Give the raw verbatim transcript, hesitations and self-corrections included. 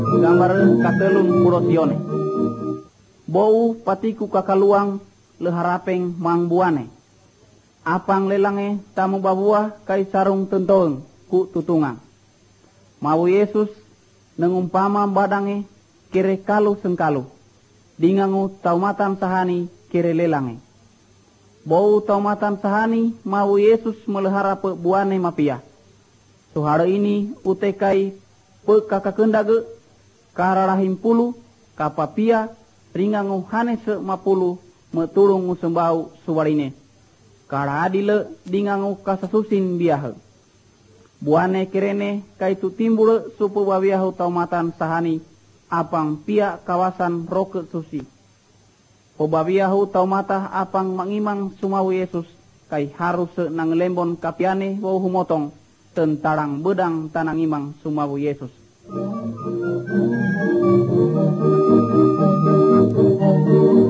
Gambar katelun kurosione. Bau patiku kakaluang leharapeng mangbuane. Apang lelange tamu babua kai sarung tentoeng ku tutungang. Mau Yesus nengumpama badange kere kalu sengkalu. Dingangu taumatan sahani kere lelange. Bau taumatan sahani mau Yesus melehara pe buane mapia. Suhara ini utekai pe kakakendage kararahim pulu kapapia ringangu hane se mapulu meturungu sembau suwarine. Kara adile dingangu kasasusin biahe. Buane kerene kaitu timbul supu babiahu taumatan sahani apang pia kawasan roke susi. Pobabiahu taumata apang mangimang sumawu Yesus kai harus nang lembon kapiane wau humotong tentarang bedang tanang imang sumawu Yesus.